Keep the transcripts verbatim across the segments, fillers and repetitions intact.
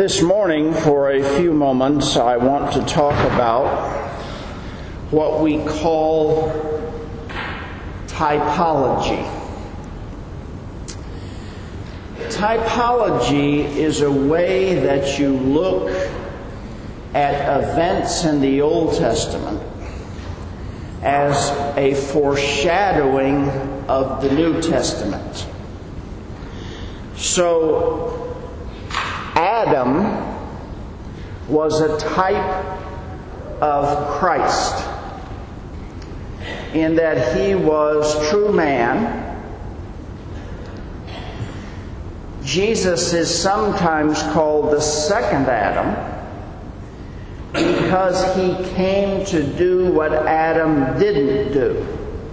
This morning, for a few moments, I want to talk about what we call typology. Typology is a way that you look at events in the Old Testament as a foreshadowing of the New Testament. So, Adam was a type of Christ in that he was true man. Jesus is sometimes called the second Adam because he came to do what Adam didn't do,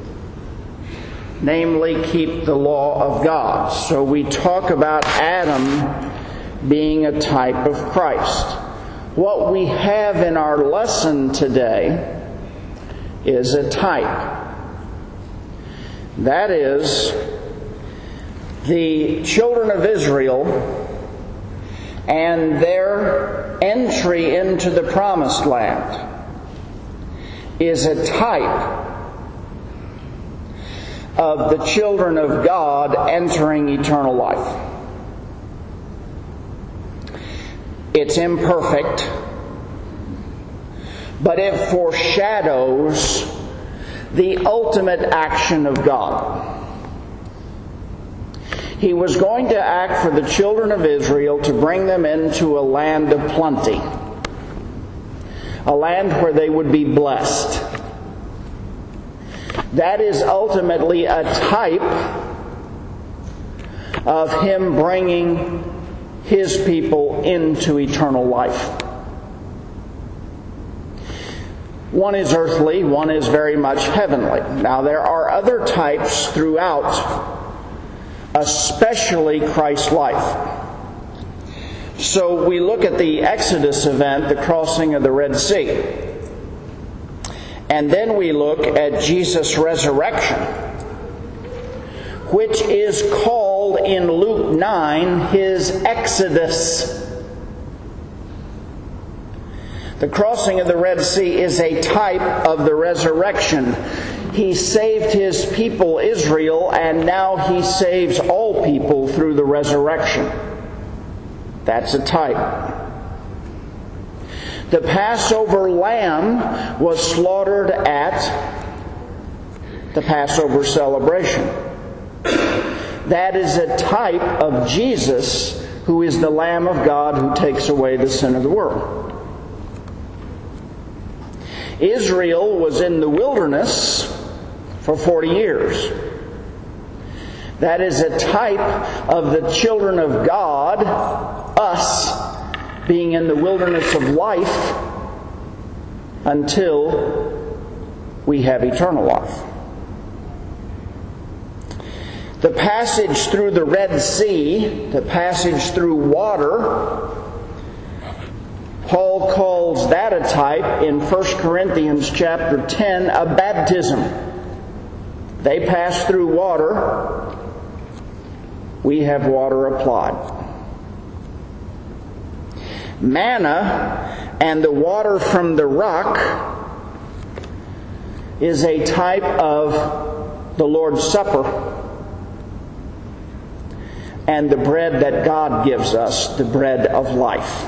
namely keep the law of God. So we talk about Adam being a type of Christ. What we have in our lesson today is a type. That is, the children of Israel and their entry into the Promised Land is a type of the children of God entering eternal life. It's imperfect, but it foreshadows the ultimate action of God. He was going to act for the children of Israel to bring them into a land of plenty, a land where they would be blessed. That is ultimately a type of Him bringing His people into eternal life. One is earthly, one is very much heavenly. Now there are other types throughout, especially Christ's life. So we look at the Exodus event, the crossing of the Red Sea. And then we look at Jesus' resurrection, which is called in Luke nine His Exodus. The crossing of the Red Sea is a type of the resurrection. He saved His people Israel, and now He saves all people through the resurrection. That's a type. The Passover lamb was slaughtered at the Passover celebration. That is a type of Jesus, who is the Lamb of God who takes away the sin of the world. Israel was in the wilderness for forty years. That is a type of the children of God, us, being in the wilderness of life until we have eternal life. The passage through the Red Sea, the passage through water, Paul calls that a type in First Corinthians chapter ten, a baptism. They pass through water. We have water applied. Manna and the water from the rock is a type of the Lord's Supper and the bread that God gives us, the bread of life.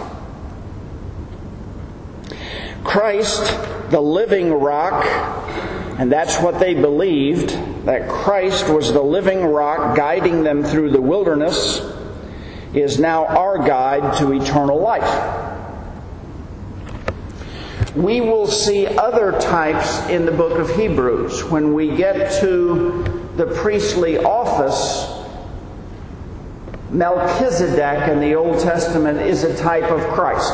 Christ, the living rock, and that's what they believed, that Christ was the living rock guiding them through the wilderness, is now our guide to eternal life. We will see other types in the book of Hebrews. When we get to the priestly office, Melchizedek in the Old Testament is a type of Christ.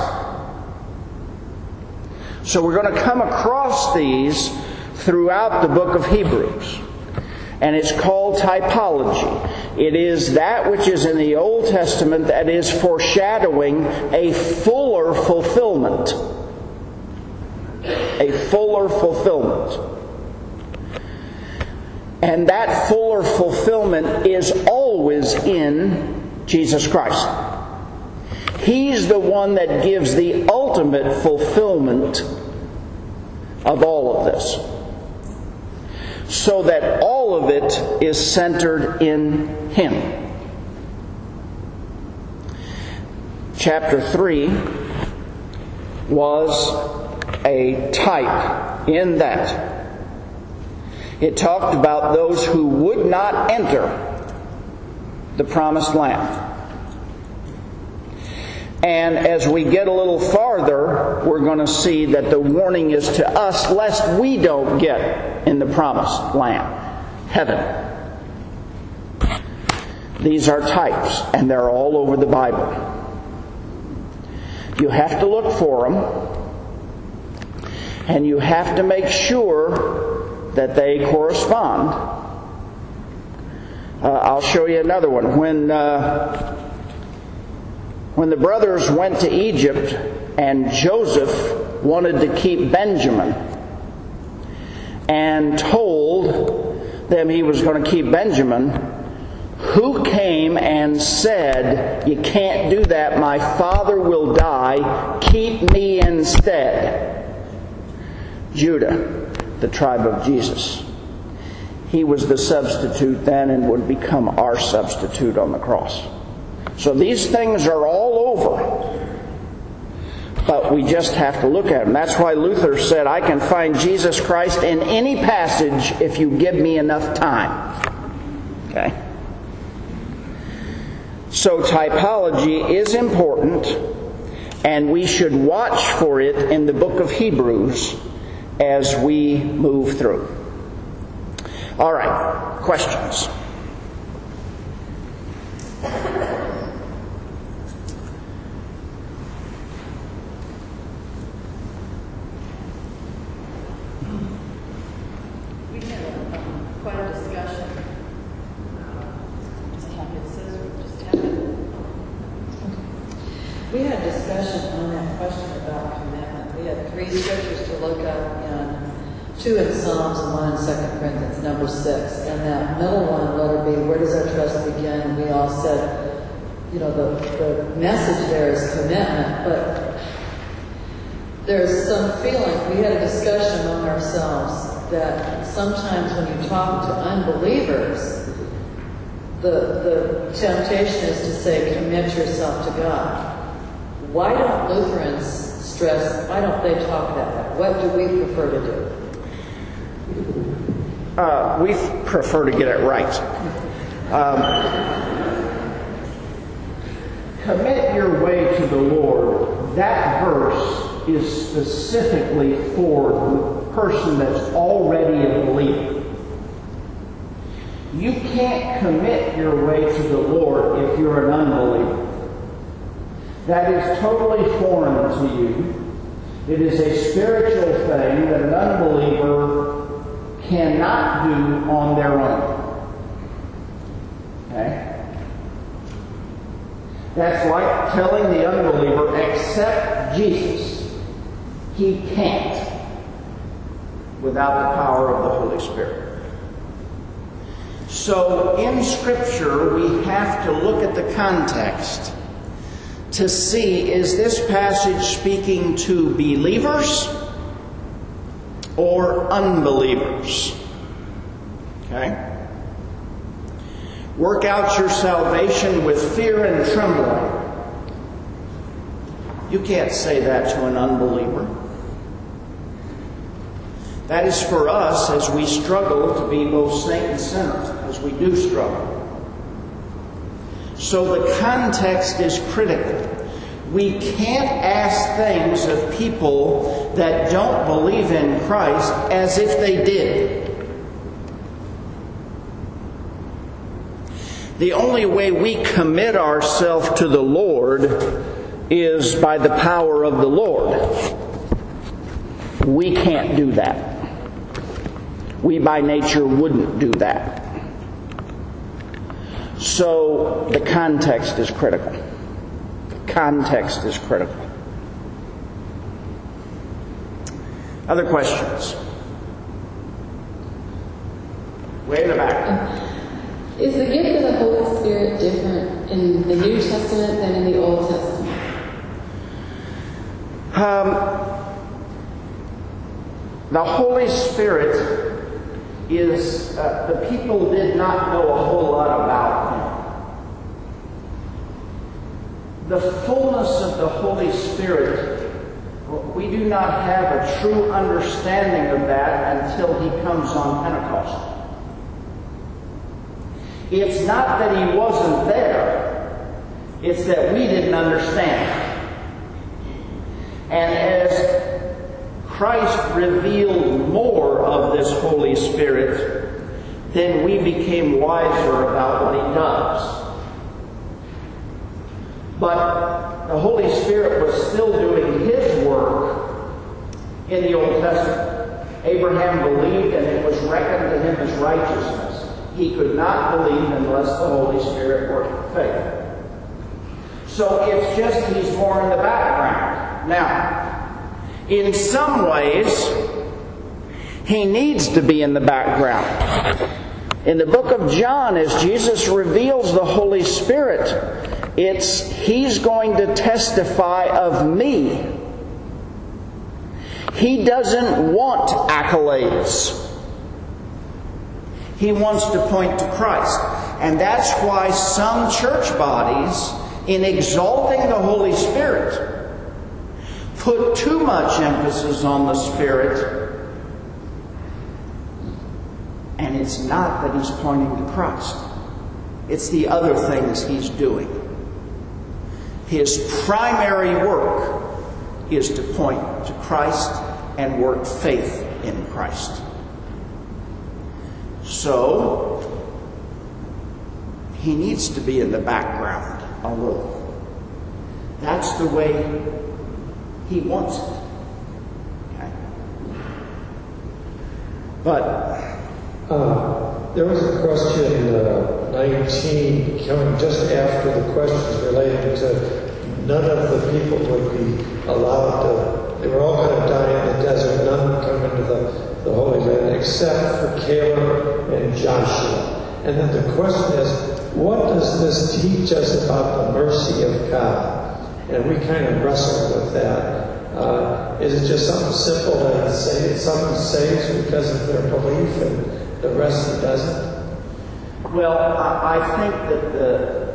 So we're going to come across these throughout the book of Hebrews. And it's called typology. It is that which is in the Old Testament that is foreshadowing a fuller fulfillment. A fuller fulfillment. And that fuller fulfillment is always in Jesus Christ. He's the one that gives the ultimate fulfillment of all of this, so that all of it is centered in Him. Chapter three was a type in that. It talked about those who would not enter the promised land. And as we get a little farther, we're going to see that the warning is to us lest we don't get in the promised land, heaven. These are types, and they're all over the Bible. You have to look for them, and you have to make sure that they correspond. Uh, I'll show you another one. When uh, when the brothers went to Egypt, and Joseph wanted to keep Benjamin, and told them he was going to keep Benjamin, who came and said, "You can't do that, my father will die, keep me instead"? Judah, the tribe of Jesus. He was the substitute then and would become our substitute on the cross. So these things are all over, but we just have to look at them. That's why Luther said, "I can find Jesus Christ in any passage if you give me enough time." Okay? So typology is important, and we should watch for it in the book of Hebrews as we move through. All right, questions? We had um, quite a discussion. Just tap it. Says just tap it. We had a discussion on that question about commitment. We had three scriptures to look up, and two in Psalms and one in Second Corinthians, number six. And that middle one, letter B, where does our trust begin? And we all said, you know, the, the message there is commitment, but there's some feeling, we had a discussion among ourselves, that sometimes when you talk to unbelievers, the, the temptation is to say, commit yourself to God. Why don't Lutherans stress, why don't they talk that way? What do we prefer to do? Uh, we prefer to get it right. Um, commit your way to the Lord. That verse is specifically for the person that's already a believer. You can't commit your way to the Lord if you're an unbeliever. That is totally foreign to you. It is a spiritual thing that an unbeliever cannot do on their own. Okay? That's like telling the unbeliever, accept Jesus. He can't without the power of the Holy Spirit. So in Scripture, we have to look at the context to see, is this passage speaking to believers or unbelievers? Okay? Work out your salvation with fear and trembling. You can't say that to an unbeliever. That is for us as we struggle to be both saint and sinner, as we do struggle. So the context is critical. We can't ask things of people that don't believe in Christ as if they did. The only way we commit ourselves to the Lord is by the power of the Lord. We can't do that. We by nature wouldn't do that. So the context is critical. Context is critical. Other questions? Way in the back. Is the gift of the Holy Spirit different in the New Testament than in the Old Testament? Um, the Holy Spirit is, uh, the people did not know a whole lot about Him. The fullness of the Holy Spirit, we do not have a true understanding of that until He comes on Pentecost. It's not that He wasn't there, it's that we didn't understand. And as Christ revealed more of this Holy Spirit, then we became wiser about what He does. But the Holy Spirit was still doing His work in the Old Testament. Abraham believed and it was reckoned to him as righteousness. He could not believe unless the Holy Spirit worked faith. So it's just He's more in the background. Now, in some ways, He needs to be in the background. In the book of John, as Jesus reveals the Holy Spirit, it's He's going to testify of me. He doesn't want accolades. He wants to point to Christ. And that's why some church bodies, in exalting the Holy Spirit, put too much emphasis on the Spirit. And it's not that He's pointing to Christ. It's the other things He's doing. His primary work is to point to Christ and work faith in Christ. So, He needs to be in the background a little. That's the way He wants it. Okay? But uh, there was a question uh, nineteen coming just after the questions related to none of the people would be allowed to, they were all going to die in the desert, none would come into the, the Holy Land except for Caleb and Joshua. And then the question is, what does this teach us about the mercy of God? And we kind of wrestled with that. Uh, is it just something simple that say, someone saves because of their belief and the rest doesn't? Well, I, I think that the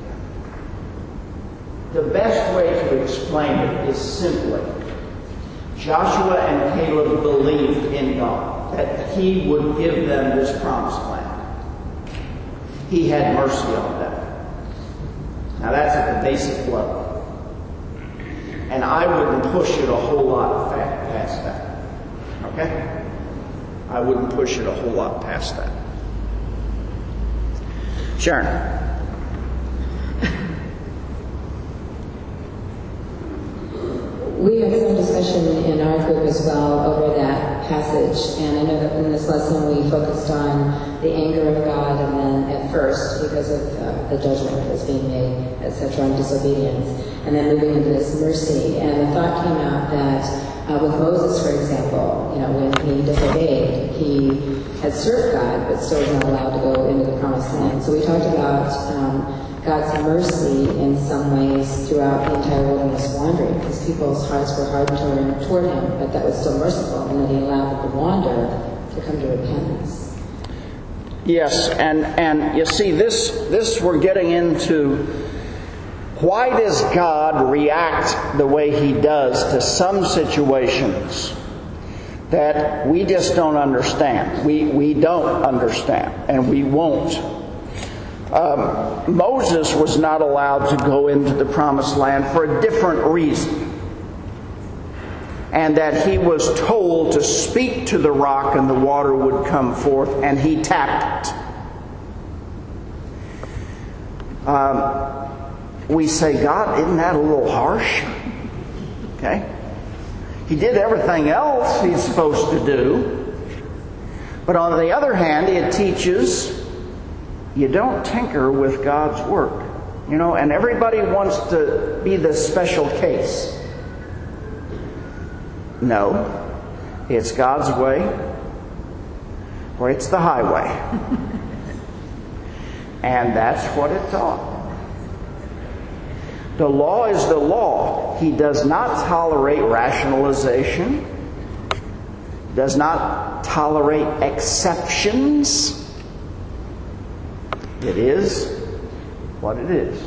the best way to explain it is simply Joshua and Caleb believed in God, that He would give them this promised land. He had mercy on them. Now that's at the basic level. And I wouldn't push it a whole lot past that. Okay? I wouldn't push it a whole lot past that. Sharon. We had some discussion in our group as well over that passage, and I know that in this lesson we focused on the anger of God, and then at first, because of uh, the judgment that was being made, et cetera, on disobedience, and then moving into this mercy. And the thought came out that uh, with Moses, for example, you know, when he disobeyed, he had served God, but still was not allowed to go into the promised land. So we talked about um, God's mercy in some ways throughout the entire wilderness wandering, because people's hearts were hardened toward, toward Him, but that was still merciful, and that He allowed them to wander to come to repentance. Yes, and, and you see, this this we're getting into, why does God react the way He does to some situations that we just don't understand? We, we don't understand, and we won't. Um, Moses was not allowed to go into the promised land for a different reason. And that he was told to speak to the rock and the water would come forth, and he tapped it. Um, we say, God, isn't that a little harsh? Okay? He did everything else He's supposed to do. But on the other hand, it teaches you don't tinker with God's work. You know, and everybody wants to be the special case. No. It's God's way, or it's the highway. And that's what it taught. The law is the law. He does not tolerate rationalization, does not tolerate exceptions. It is what it is.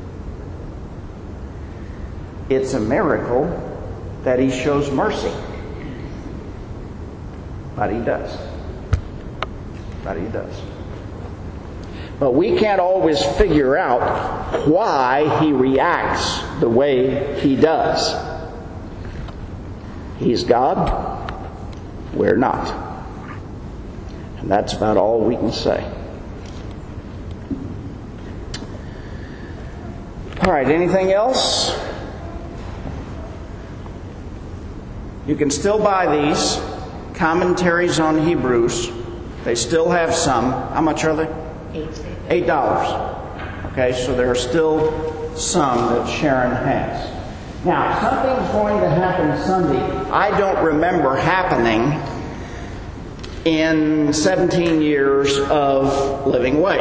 It's a miracle that He shows mercy. But He does. But He does. But we can't always figure out why He reacts the way He does. He's God. We're not. And that's about all we can say. All right, anything else? You can still buy these commentaries on Hebrews. They still have some. How much are they? Eight. Eight dollars. Okay, so there are still some that Sharon has. Now, something's going to happen Sunday I don't remember happening in seventeen years of living way.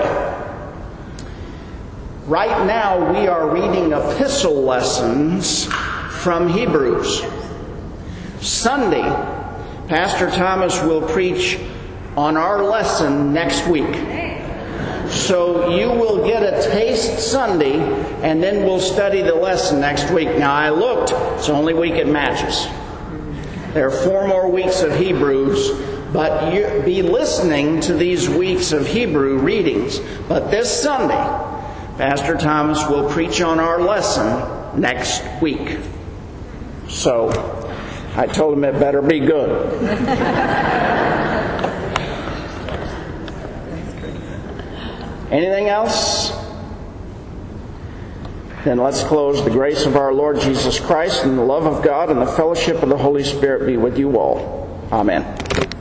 Right now, we are reading epistle lessons from Hebrews. Sunday, Pastor Thomas will preach on our lesson next week. So you will get a taste Sunday, and then we'll study the lesson next week. Now, I looked, it's the only week it matches. There are four more weeks of Hebrews, but you be listening to these weeks of Hebrew readings. But this Sunday, Pastor Thomas will preach on our lesson next week. So, I told him it better be good. Anything else? Then let's close. The grace of our Lord Jesus Christ and the love of God and the fellowship of the Holy Spirit be with you all. Amen.